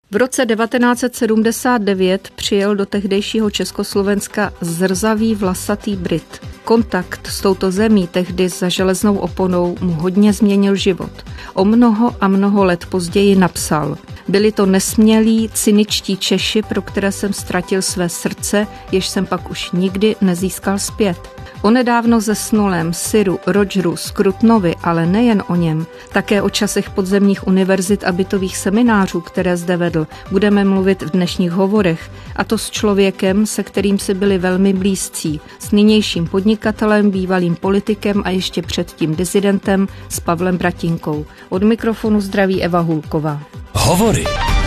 V roce 1979 přijel do tehdejšího Československa zrzavý vlasatý Brit. Kontakt s touto zemí tehdy za železnou oponou mu hodně změnil život. O mnoho a mnoho let později napsal: byli to nesmělí, cyničtí Češi, pro které jsem ztratil své srdce, jež jsem pak už nikdy nezískal zpět. O nedávno zesnulém Cyru Rogeru Scrutinovi, ale nejen o něm, také o časech podzemních univerzit a bytových seminářů, které zde vedl, budeme mluvit v dnešních hovorech, a to s člověkem, se kterým si byli velmi blízcí, s nynějším podnikatelem, bývalým politikem a ještě předtím disidentem, s Pavlem Bratinkou. Od mikrofonu zdraví Eva Hulková. Hovory.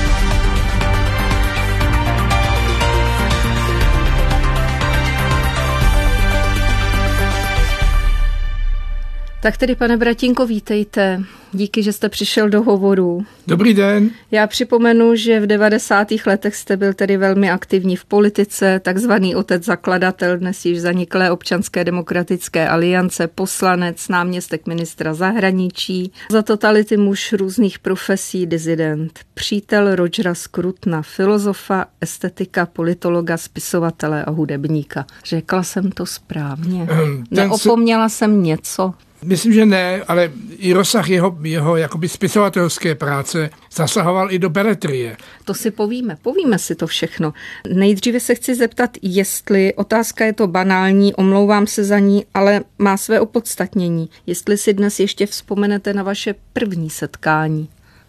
Tak tedy, pane Bratinko, vítejte. Díky, že jste přišel do hovoru. Dobrý den. Já připomenu, že v 90. letech jste byl tedy velmi aktivní v politice, takzvaný otec zakladatel dnes již zaniklé Občanské demokratické aliance, poslanec, náměstek ministra zahraničí, za totality muž různých profesí, dizident, přítel Rogera Scrutina, filozofa, estetika, politologa, spisovatele a hudebníka. Řekla jsem to správně? Neopomněla jsem něco? Myslím, že ne, ale i rozsah jeho jakoby spisovatelské práce zasahoval i do beletrie. To si povíme si to všechno. Nejdříve se chci zeptat, jestli, otázka je to banální, omlouvám se za ní, ale má své opodstatnění. Jestli si dnes ještě vzpomenete na vaše první setkání.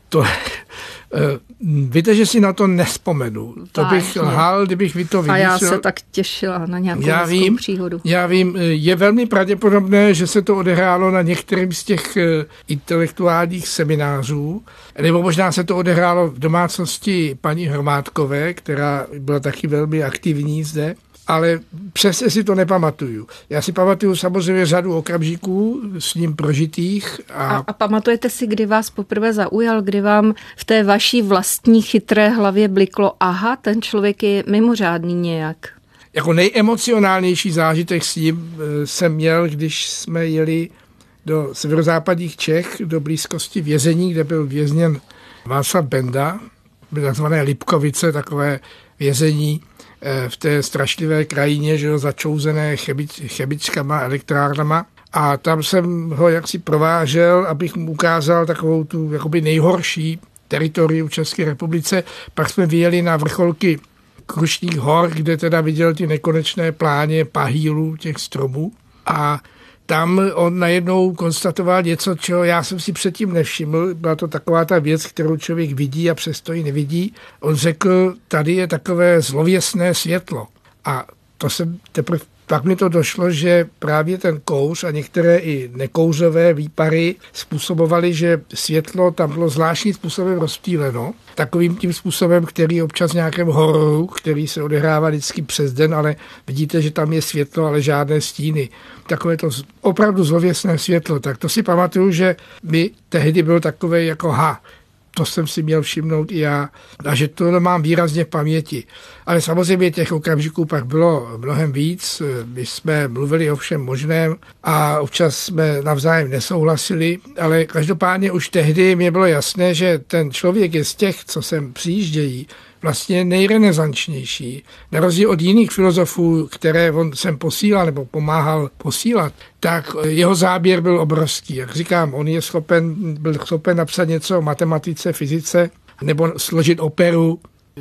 Víte, že si na to nevzpomenu. To bych lhal, kdybych vy to vymyslel. A já se tak těšila na nějakou hezkou příhodu. Já vím, je velmi pravděpodobné, že se to odehrálo na některém z těch intelektuálních seminářů, nebo možná se to odehrálo v domácnosti paní Hromádkové, která byla taky velmi aktivní zde, ale přesně si to nepamatuju. Já si pamatuju samozřejmě řadu okamžiků s ním prožitých. A pamatujete si, kdy vás poprvé zaujal, kdy vám v té vaší vlastní chytré hlavě bliklo, aha, ten člověk je mimořádný nějak? Jako nejemocionálnější zážitek s ním jsem měl, když jsme jeli do severozápadních Čech, do blízkosti vězení, kde byl vězněn Václav Benda, byly takzvané Lipkovice, takové vězení v té strašlivé krajině, že jo, začouzené chemičkama, elektrárnama. A tam jsem ho jaksi provážel, abych mu ukázal takovou tu jakoby nejhorší teritorium v České republice. Pak jsme vyjeli na vrcholky Krušných hor, kde teda viděl ty nekonečné pláně pahýlů těch stromů. A tam on najednou konstatoval něco, čeho já jsem si předtím nevšiml. Byla to taková ta věc, kterou člověk vidí a přesto ji nevidí. On řekl, tady je takové zlověsné světlo. A to jsem teprve pak mi to došlo, že právě ten kouř a některé i nekouřové výpary způsobovaly, že světlo tam bylo zvláštním způsobem rozptýleno. Takovým tím způsobem, který občas v nějakém hororu, který se odehrává vždycky přes den, ale vidíte, že tam je světlo, ale žádné stíny. Takové to opravdu zlověsné světlo. Tak to si pamatuju, že mi tehdy bylo takové jako to jsem si měl všimnout i já a že to mám výrazně v paměti. Ale samozřejmě těch okamžiků pak bylo mnohem víc. My jsme mluvili o všem možném a občas jsme navzájem nesouhlasili, ale každopádně už tehdy mě bylo jasné, že ten člověk je z těch, co sem přijíždějí, vlastně nejrenesančnější. Na rozdíl od jiných filozofů, které on sem posílal nebo pomáhal posílat, tak jeho záběr byl obrovský. Jak říkám, on byl schopen napsat něco o matematice, fyzice, nebo složit operu.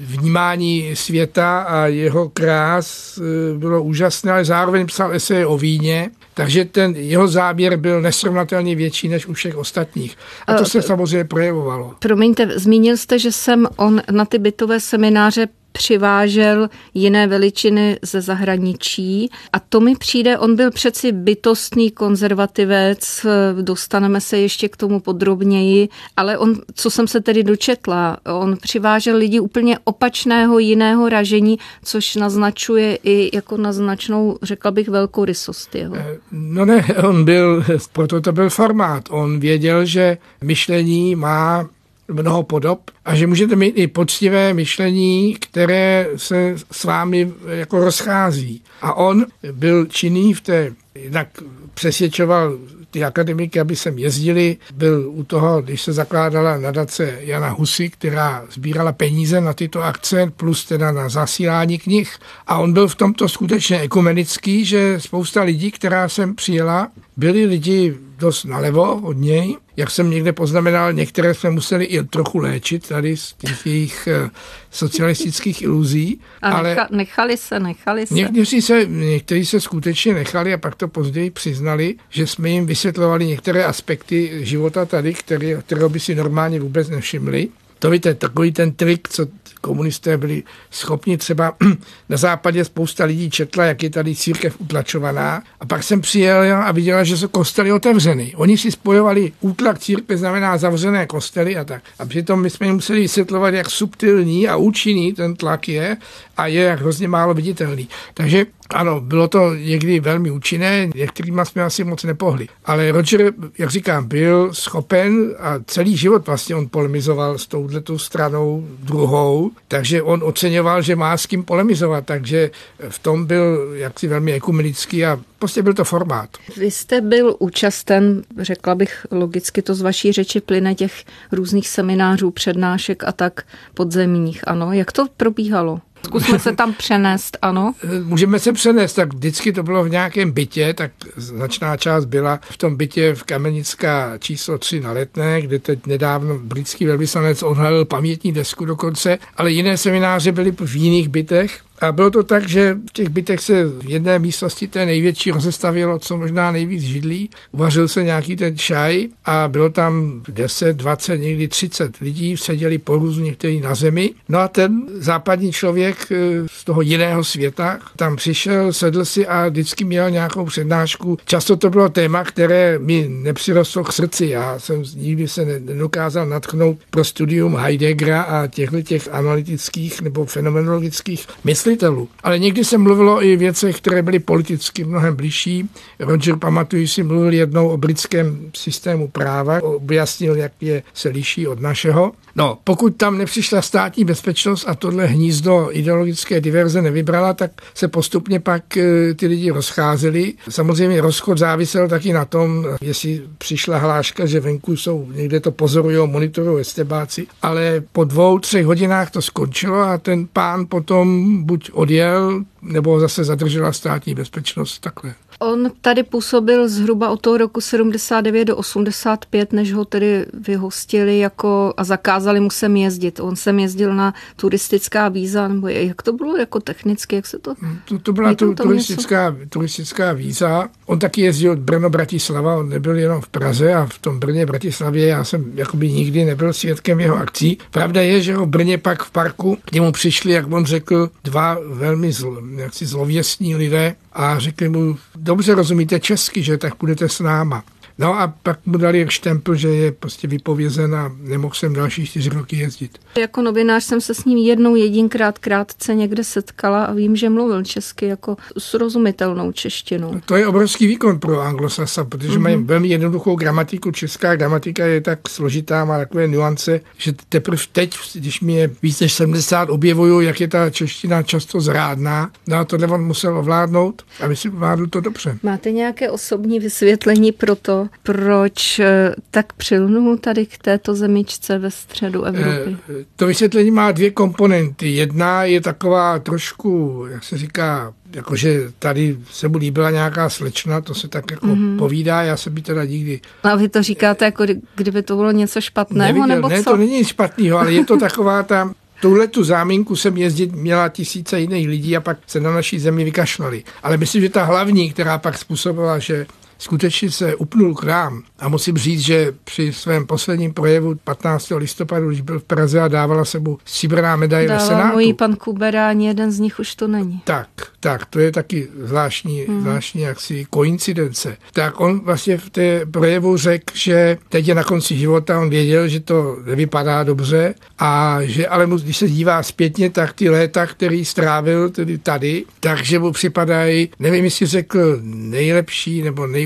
Vnímání světa a jeho krás bylo úžasné, ale zároveň psal eseje o víně, takže ten jeho záběr byl nesrovnatelně větší než u všech ostatních. A to se samozřejmě projevovalo. Promiňte, zmínil jste, že on na ty bytové semináře přivážel jiné veličiny ze zahraničí a to mi přijde, on byl přeci bytostný konzervativec, dostaneme se ještě k tomu podrobněji, ale on, co jsem se tedy dočetla, on přivážel lidi úplně opačného jiného ražení, což naznačuje i jako naznačnou, řekla bych, velkorysost jeho. No ne, proto to byl formát. On věděl, že myšlení má mnoho podob a že můžete mít i poctivé myšlení, které se s vámi jako rozchází. A on byl činný jinak přesvědčoval ty akademiky, aby sem jezdili. Byl u toho, když se zakládala nadace Jana Husy, která sbírala peníze na tyto akce, plus teda na zasílání knih. A on byl v tomto skutečně ekumenický, že spousta lidí, která sem přijela, byli lidi dost nalevo od něj. Jak jsem někde poznamenal, některé jsme museli i trochu léčit tady z těch jejich socialistických iluzí. Ale nechali se. Někteří se skutečně nechali a pak to později přiznali, že jsme jim vysvětlovali některé aspekty života tady, kterého by si normálně vůbec nevšimli. To je takový ten trik, co komunisté byli schopni. Třeba na západě spousta lidí četla, jak je tady církev utlačovaná. A pak jsem přijel a viděla, že jsou kostely otevřeny. Oni si spojovali útlak církve, znamená zavřené kostely a tak. A přitom my jsme jim museli vysvětlovat, jak subtilní a účinný ten tlak je a je jak hrozně málo viditelný. Takže ano, bylo to někdy velmi účinné, některýma jsme asi moc nepohli. Ale Roger, jak říkám, byl schopen a celý život vlastně on polemizoval s touhletou stranou druhou, takže on oceňoval, že má s kým polemizovat, takže v tom byl jaksi velmi ekumenický a prostě byl to formát. Vy jste byl účasten, řekla bych logicky to z vaší řeči plyne, těch různých seminářů, přednášek a tak podzemních, ano. Jak to probíhalo? Zkusme se tam přenést, ano? Můžeme se přenést, tak vždycky to bylo v nějakém bytě, tak značná část byla v tom bytě v Kamenická číslo 3 na Letné, kde teď nedávno britský velvyslanec odhalil pamětní desku dokonce, ale jiné semináře byly v jiných bytech. A bylo to tak, že v těch bytech se v jedné místnosti té největší rozestavilo co možná nejvíc židlí. Uvařil se nějaký ten čaj a bylo tam 10, 20, někdy 30 lidí, seděli po různě někteří na zemi. No a ten západní člověk z toho jiného světa tam přišel, sedl si a vždycky měl nějakou přednášku. Často to bylo téma, které mi nepřirostlo k srdci. Já jsem nikdy se nedokázal nadchnout pro studium Heideggera a těch analytických nebo fenomenologických myslitelů. Ale někdy se mluvilo i věcech, které byly politicky mnohem bližší. Roger, pamatuju si, mluvil jednou o britském systému práva, objasnil, jak se liší od našeho. No, pokud tam nepřišla státní bezpečnost a tohle hnízdo ideologické diverze nevybrala, tak se postupně pak ty lidi rozcházeli. Samozřejmě rozchod závisel taky na tom, jestli přišla hláška, že venku jsou, někde to pozorujou, monitorují estebáci, ale po 2-3 hodinách to skončilo a ten pán potom buď odjel, nebo zase zadržela státní bezpečnost, takhle. On tady působil zhruba od toho roku 79 do 85, než ho tedy vyhostili a zakázali mu sem jezdit. On sem jezdil na turistická víza, nebo jak to bylo jako technicky, jak se to... To byla turistická víza. On taky jezdil od Brno-Bratislava, on nebyl jenom v Praze a v tom Brně-Bratislavě já jsem jakoby nikdy nebyl svědkem jeho akcí. Pravda je, že ho v Brně pak v parku k němu přišli, jak on řekl, dva velmi zlověstní lidé a řekli mu, dobře rozumíte česky, že tak budete s náma. No a pak mu dali štempl, že je prostě vypovězen a nemohl jsem další 4 roky jezdit. Jako novinář jsem se s ním jedinkrát krátce někde setkala a vím, že mluvil česky jako srozumitelnou češtinou. To je obrovský výkon pro Anglosasa, protože mají velmi jednoduchou gramatiku. Česká gramatika je tak složitá, má takové nuance, že teprve teď, když mi je víc než 70, objevuju, jak je ta čeština často zrádná. No a tohle on musel ovládnout, aby si ovládl to dobře. Máte nějaké osobní vysvětlení pro to, proč tak přilnul tady k této zemičce ve středu Evropy? To vysvětlení má 2 komponenty. Jedna je taková trošku, jak se říká, jakože tady se mu líbila nějaká slečna, to se tak jako povídá, já jsem by teda nikdy... A vy to říkáte, jako kdyby to bylo něco špatného, neviděl, nebo co? Ne, to není nic špatného, ale je to taková ta... Touhletu záminku jsem jezdit měla tisíce jiných lidí a pak se na naší zemi vykašlali. Ale myslím, že ta hlavní, která pak způsobila, že skutečně se upnul krám. A musím říct, že při svém posledním projevu 15. listopadu, když byl v Praze a dávala se mu stříbrná medaile Senátu. Dával mu pan Kubera, ani jeden z nich už to není. Tak, to je taky zvláštní jaksi koincidence. Tak on vlastně v té projevu řekl, že teď je na konci života, on věděl, že to nevypadá dobře a že ale když se dívá zpětně, tak ty léta, který strávil tedy tady, takže mu připadají, nevím, jestli řekl nejlepší nebo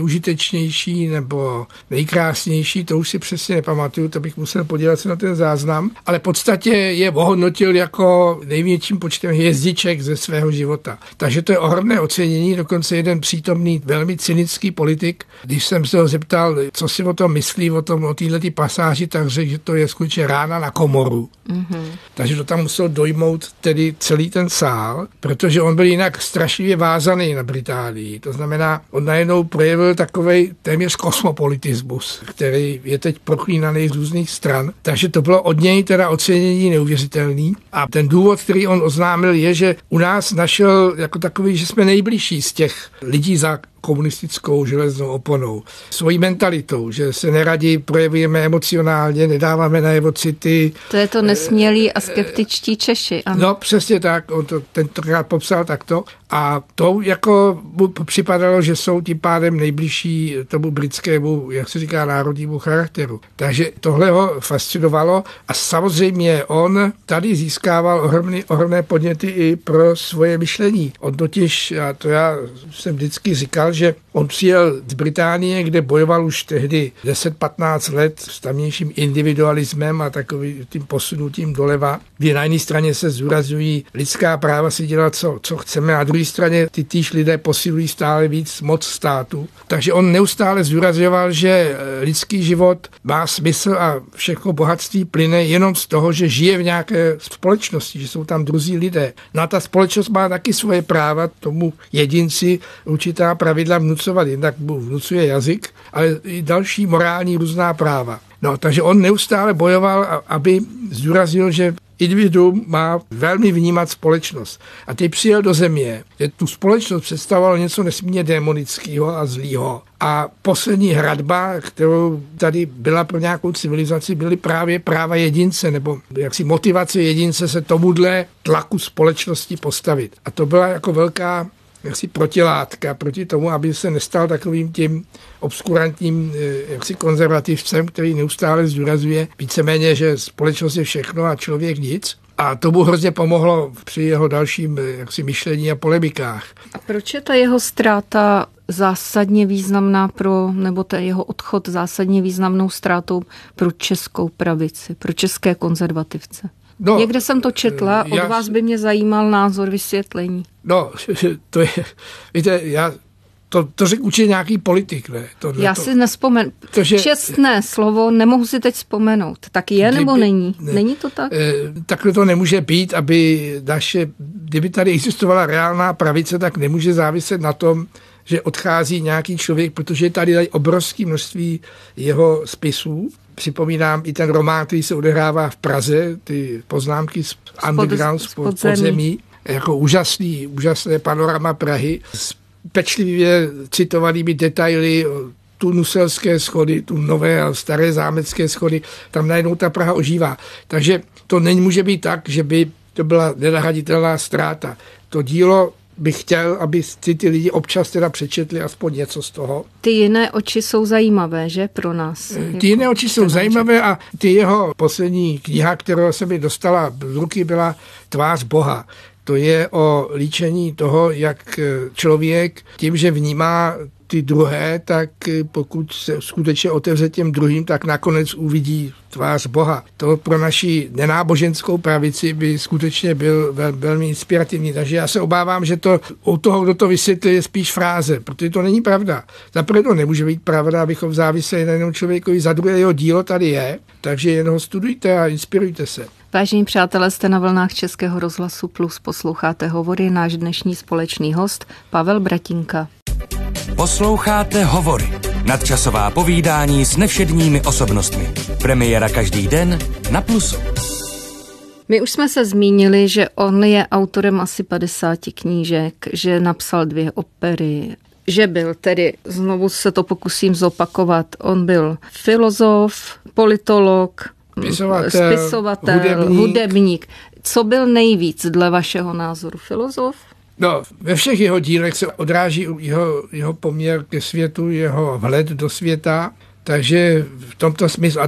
nejužitečnější nebo nejkrásnější, to už si přesně nepamatuju, to bych musel podívat se na ten záznam, ale v podstatě je ohodnotil jako největším počtem hvězdiček ze svého života. Takže to je ohromné ocenění, dokonce jeden přítomný velmi cynický politik, když jsem se ho zeptal, co si o tom myslí, o této pasáži, tak řekl, že to je skutečně rána na komoru. Takže to tam musel dojmout tedy celý ten sál, protože on byl jinak strašlivě vázaný na Británii. To znamená, on najednou projevil takovej téměř kosmopolitismus, který je teď proklínaný z různých stran. Takže to bylo od něj teda ocenění neuvěřitelný. A ten důvod, který on oznámil, je, že u nás našel jako takový, že jsme nejbližší z těch lidí za komunistickou železnou oponou. Svojí mentalitou, že se neradi projevujeme emocionálně, nedáváme najevo city. To je to nesmělí a skeptičtí Češi. Ano. No přesně tak, on to tentokrát popsal takto. A to jako mu připadalo, že jsou tím pádem nejbližší tomu britskému, jak se říká, národnímu charakteru. Takže tohle ho fascinovalo a samozřejmě on tady získával ohromné podněty i pro svoje myšlení. On totiž, a to já jsem vždycky říkal, že on přijel z Británie, kde bojoval už tehdy 10-15 let s tamnějším individualismem a takovým tím posunutím doleva, kdy na jedné straně se zdůrazňují lidská práva si dělat, co chceme, a na druhé straně týž lidé posilují stále víc moc státu. Takže on neustále zdůrazňoval, že lidský život má smysl a všechno bohatství plyne jenom z toho, že žije v nějaké společnosti, že jsou tam druzí lidé. No a ta společnost má taky svoje práva, tomu jedinci určitá pravidla vnucovat, jednak mu vnucuje jazyk, ale i další morální různá práva. No, takže on neustále bojoval, aby zdůraznil, že individuum má velmi vnímat společnost. A teď přijel do země, že tu společnost představovalo něco nesmírně démonického a zlýho. A poslední hradba, kterou tady byla pro nějakou civilizaci, byly právě práva jedince, nebo jaksi motivace jedince se tomuhle tlaku společnosti postavit. A to byla jako velká jaksi protilátka proti tomu, aby se nestal takovým tím obskurantním jaksi konzervativcem, který neustále zdůrazňuje víceméně, že společnost je všechno a člověk nic. A to mu hrozně pomohlo při jeho dalším jaksi myšlení a polemikách. A proč je ta jeho ztráta zásadně významná nebo ta jeho odchod zásadně významnou ztrátou pro českou pravici, pro české konzervativce? No, někde jsem to četla, od vás by mě zajímal názor, vysvětlení. No, to je, víte, to řekl určitě nějaký politik, ne? Já si nespomenu. Čestné slovo, nemohu si teď vzpomenout. Tak je nebo není? Není to tak? Takhle to nemůže být, aby kdyby tady existovala reálná pravice, tak nemůže záviset na tom, že odchází nějaký člověk, protože tady dají obrovské množství jeho spisů. Připomínám i ten román, který se odehrává v Praze, ty poznámky z underground, z podzemí, jako úžasné panorama Prahy s pečlivě citovanými detaily, tu Nuselské schody, tu nové a staré zámecké schody, tam najednou ta Praha ožívá. Takže to nemůže být tak, že by to byla nenahraditelná ztráta. To dílo bych chtěl, aby ty lidi občas teda přečetli aspoň něco z toho. Ty jiné oči jsou zajímavé, že pro nás? Ty jiné oči jsou zajímavé a ty jeho poslední kniha, kterou se mi dostala z ruky, byla Tvář Boha. To je o líčení toho, jak člověk tím, že vnímá ty druhé, tak pokud se skutečně otevře těm druhým, tak nakonec uvidí tvář Boha. To pro naši nenáboženskou pravici by skutečně byl velmi inspirativní. Takže já se obávám, že to u toho, kdo to vysvětlí, je spíš fráze, protože to není pravda. Zaprvé to nemůže být pravda, abychom záviseli na jednom člověkovi, za druhé jeho dílo tady je, takže jen ho studujte a inspirujte se. Vážení přátelé, jste na vlnách Českého rozhlasu Plus, posloucháte Hovory, náš dnešní společný host Pavel Bratinka. Posloucháte Hovory, nadčasová povídání s nevšedními osobnostmi. Premiéra každý den na Plusu. My už jsme se zmínili, že on je autorem asi 50 knížek, že napsal 2 opery, že byl tedy, znovu se to pokusím zopakovat, on byl filozof, politolog, spisovatel, hudebník. Co byl nejvíc dle vašeho názoru? Filozof? No, ve všech jeho dílech se odráží jeho poměr ke světu, jeho vhled do světa, takže v tomto smyslu, a to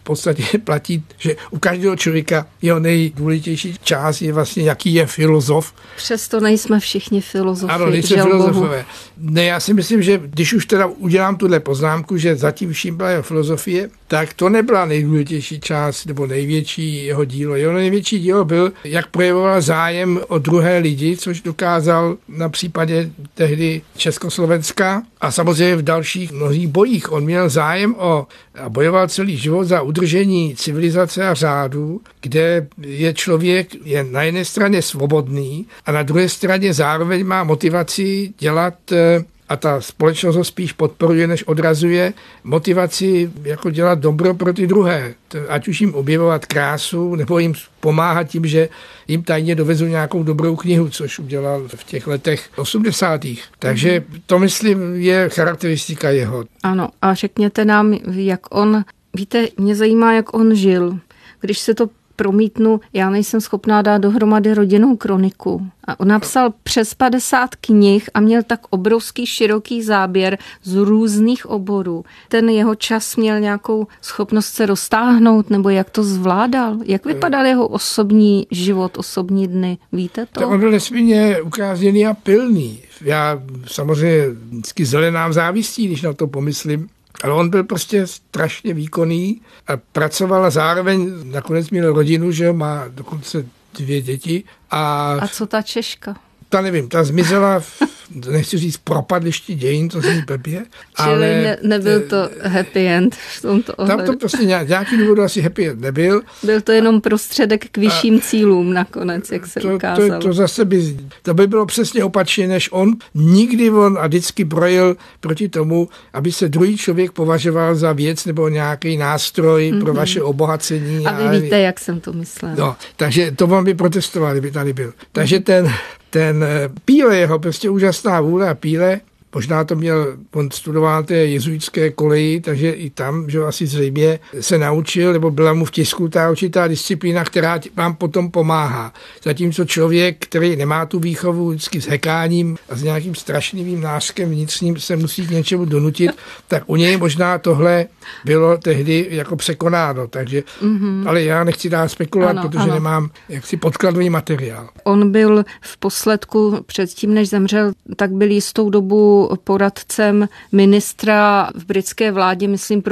v podstatě platí, že u každého člověka jeho nejdůležitější část je vlastně, jaký je filozof. Přesto nejsme všichni filozofi. Ano, nejsme filozofové. Ne, já si myslím, že když už teda udělám tuhle poznámku, že zatím vším byla jeho filozofie, tak to nebyla nejdůležitější část nebo největší jeho dílo. Jeho největší dílo byl, jak projevoval zájem o druhé lidi, což dokázal na případě tehdy Československa a samozřejmě v dalších mnohých bojích. On měl zájem a bojoval celý život za udržení civilizace a řádu, kde je člověk je na jedné straně svobodný a na druhé straně zároveň má motivaci dělat, a ta společnost ho spíš podporuje, než odrazuje, motivaci jako dělat dobro pro ty druhé. Ať už jim objevovat krásu, nebo jim pomáhat tím, že jim tajně dovezu nějakou dobrou knihu, což udělal v těch letech 80. Takže to, myslím, je charakteristika jeho. Ano, a řekněte nám, jak on, víte, mě zajímá, jak on žil. Když se to promítnu, já nejsem schopná dát dohromady rodinnou kroniku. A on napsal přes 50 knih a měl tak obrovský široký záběr z různých oborů. Ten jeho čas měl nějakou schopnost se roztáhnout, nebo jak to zvládal? Jak vypadal jeho osobní život, osobní dny? Víte to? On byl nesmírně ukázněný a pilný. Já samozřejmě vždycky zelenám závistí, když na to pomyslím. Ale on byl prostě strašně výkonný a pracoval a zároveň nakonec měl rodinu, že má dokonce 2 děti. A co ta Češka? Ta nevím, ta zmizela nechci říct propadlišti dějin, to zní blbě. Čili nebyl to happy end v tomto ohledu. Tam to prostě nějaký důvod asi happy end nebyl. Byl to jenom prostředek k vyšším cílům nakonec, jak se ukázalo. To zase by bylo přesně opačně než on. Nikdy on a vždycky brojil proti tomu, aby se druhý člověk považoval za věc nebo nějaký nástroj pro vaše obohacení. A vy víte, jak jsem to myslela. No, takže to vám by protestoval, kdyby tady byl. Takže ten Píle, jeho prostě úžasná vůle a Píle, možná to měl, on studoval té jezuitské koleji, takže i tam, že asi zřejmě se naučil, nebo byla mu v tisku ta určitá disciplína, která vám potom pomáhá. Zatímco člověk, který nemá tu výchovu vždycky s hekáním a s nějakým strašným nářkem vnitřním se musí k něčemu donutit, tak u něj možná tohle bylo tehdy jako překonáno. Takže, ale já nechci dát spekulovat, protože nemám jaksi podkladový materiál. On byl v posledku, předtím než zemřel, tak byl jistou dobu poradcem ministra v britské vládě, myslím,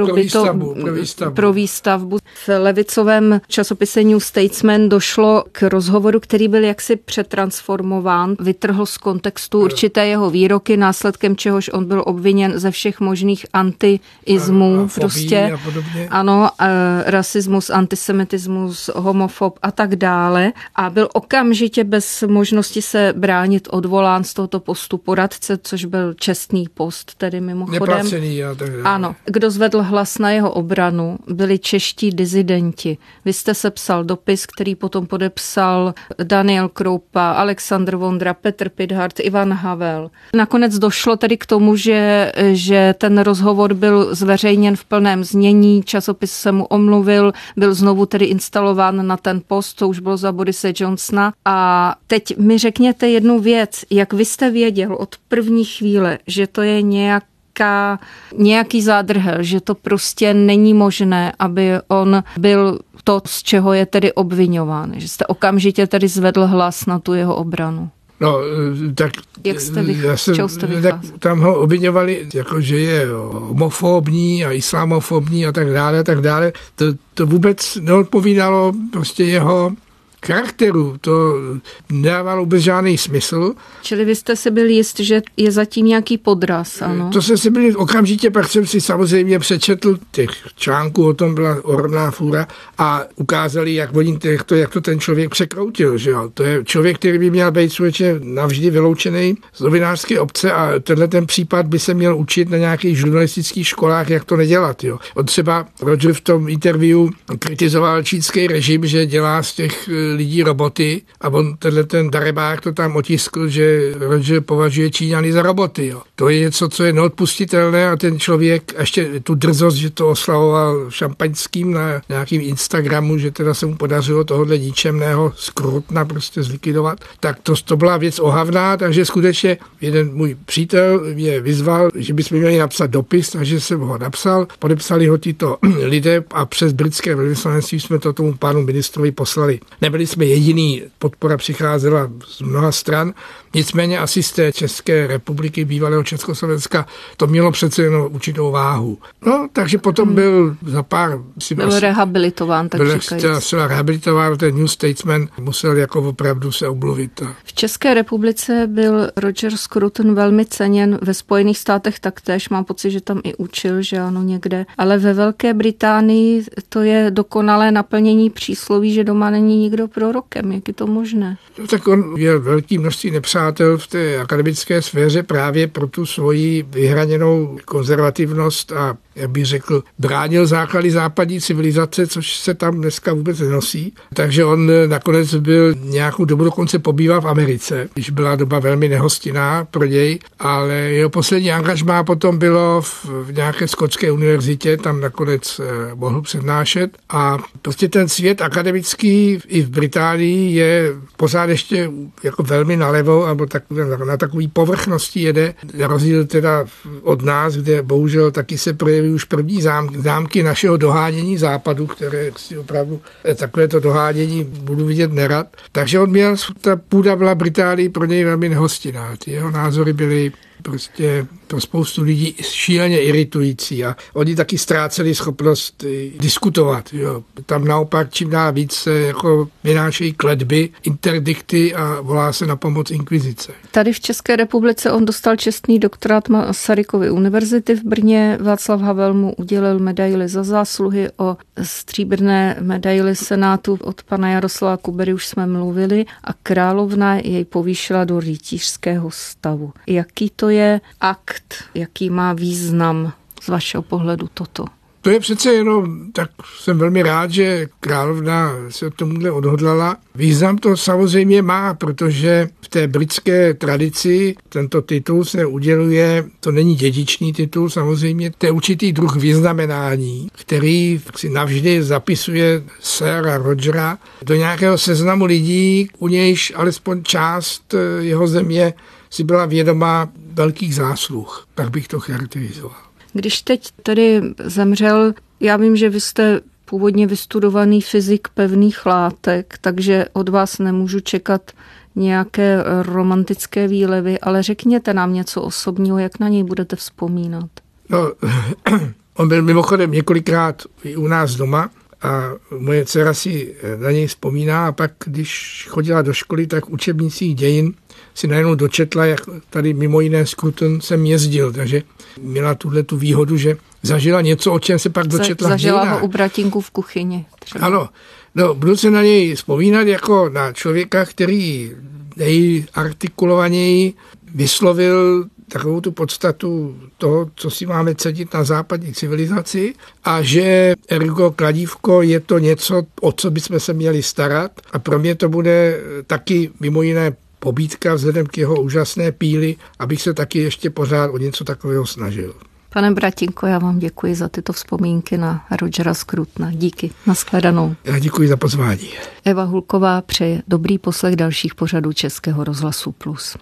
pro výstavbu. V levicovém časopise New Statesman došlo k rozhovoru, který byl jaksi přetransformován, vytrhl z kontextu určité jeho výroky, následkem čehož on byl obviněn ze všech možných antiismů. Prostě, ano, rasismus, antisemitismus, homofob a tak dále. A byl okamžitě bez možnosti se bránit odvolán z tohoto postu poradce, což byl čestný post, tedy mimochodem. Neplacený a tak dále. Ano. Kdo zvedl hlas na jeho obranu, byli čeští dizidenti. Vy jste sepsal dopis, který potom podepsal Daniel Kroupa, Alexandr Vondra, Petr Pithart, Ivan Havel. Nakonec došlo tedy k tomu, že ten rozhovor byl zveřejněn v plném znění, časopis se mu omluvil, byl znovu tedy instalován na ten post, co už bylo za Borise Johnsona. A teď mi řekněte jednu věc, jak vy jste věděl od první chvíle, že to je nějaký zádrhel, že to prostě není možné, aby on byl to, z čeho je tedy obviňován, že jste okamžitě tedy zvedl hlas na tu jeho obranu. No, tak jak jste tam ho obviňovali, jako že je homofobní a islamofobní a tak dále. To vůbec neodpovídalo prostě jeho charakteru, to nedávalo vůbec žádný smysl. Čili vy jste si byl jist, že je zatím nějaký podraz, ano? To jsem si byl okamžitě, pak jsem si samozřejmě přečetl těch článků, o tom byla ohromná fůra a ukázali, jak to ten člověk překroutil, že jo. To je člověk, který by měl být navždy vyloučený z novinářské obce a tenhle ten případ by se měl učit na nějakých žurnalistických školách, jak to nedělat, jo. On třeba Roger v tom interview kritizoval čínský režim, že dělá z těch lidí roboty a on ten darebák to tam otiskl, že Roger považuje Číňany za roboty. Jo. To je něco, co je neodpustitelné a ten člověk, ještě tu drzost, že to oslavoval šampaňským na nějakým Instagramu, že teda se mu podařilo tohohle ničemného skrutna prostě zlikvidovat, tak to byla věc ohavná, takže skutečně jeden můj přítel mě vyzval, že bychom měli napsat dopis, takže jsem ho napsal, podepsali ho tito lidé a přes britské velvyslanectví jsme to tomu panu ministrovi poslali. Nebyli jsme jediný, podpora přicházela z mnoha stran, nicméně asi z té České republiky, bývalého Československa, to mělo přece jenom určitou váhu. No, takže potom byl za pár... Byl rehabilitován, tak říkajíc. Byl rehabilitován, ten New Statesman musel jako opravdu se omluvit. V České republice byl Roger Scruton velmi ceněn, ve Spojených státech taktéž, mám pocit, že tam i učil, že ano, někde, ale ve Velké Británii to je dokonalé naplnění přísloví, že doma není nikdo prorokem. Jak je to možné? No, tak on měl velké množství nepřátel v té akademické sféře právě pro tu svoji vyhraněnou konzervativnost a, jak bych řekl, bránil základy západní civilizace, což se tam dneska vůbec nenosí. Takže on nakonec byl nějakou dobu dokonce pobýval v Americe, když byla doba velmi nehostinná pro něj, ale jeho poslední angažmá potom bylo v nějaké skotské univerzitě, tam nakonec mohl přednášet a prostě ten svět akademický i v Británii je pořád ještě jako velmi nalevo, nebo na takový povrchnosti jede, na rozdíl teda od nás, kde bohužel taky se projeví už první zámky našeho dohánění západu, které si opravdu takovéto dohánění budu vidět nerad. Takže on měl, ta půda byla Británii pro něj velmi nehostinná. Ty jeho názory byly prostě pro spoustu lidí šíleně iritující a oni taky ztráceli schopnost diskutovat. Jo. Tam naopak čím dál víc se jako vynášejí kletby, interdikty a volá se na pomoc inkvizice. Tady v České republice on dostal čestný doktorát Masarykovy univerzity v Brně. Václav Havel mu udělil medaili za zásluhy, o stříbrné medaili Senátu od pana Jaroslava Kubery už jsme mluvili a královna jej povýšila do rytířského stavu. Jaký to je akt, jaký má význam z vašeho pohledu toto? To je přece jenom, tak jsem velmi rád, že královna se tomuhle odhodlala. Význam to samozřejmě má, protože v té britské tradici tento titul se uděluje, to není dědičný titul samozřejmě, to je určitý druh vyznamenání, který si navždy zapisuje Sira Rogera do nějakého seznamu lidí, u nějž alespoň část jeho země si byla vědomá velkých zásluh. Tak bych to charakterizoval. Když teď tady zemřel, já vím, že vy jste původně vystudovaný fyzik pevných látek, takže od vás nemůžu čekat nějaké romantické výlevy, ale řekněte nám něco osobního, jak na něj budete vzpomínat. No, on byl mimochodem několikrát i u nás doma a moje dcera si na něj vzpomíná a pak, když chodila do školy, tak v učebnicích dějin si najednou dočetla, jak tady mimo jiné Scruton jsem jezdil, takže měla tu výhodu, že zažila něco, o čem se pak dočetla v dějinách. Zažila ho u bratínků v kuchyni. Třeba. Ano, no, budu se na něj vzpomínat jako na člověka, který nejartikulovaněji vyslovil takovou tu podstatu toho, co si máme cenit na západní civilizaci a že ergo kladívko je to něco, o co bychom se měli starat a pro mě to bude taky mimo jiné pobídka vzhledem k jeho úžasné píli, abych se taky ještě pořád o něco takového snažil. Pane Bratinko, já vám děkuji za tyto vzpomínky na Rogera Scrutona. Díky. Nashledanou. Já děkuji za pozvání. Eva Hulková přeje dobrý poslech dalších pořadů Českého rozhlasu Plus.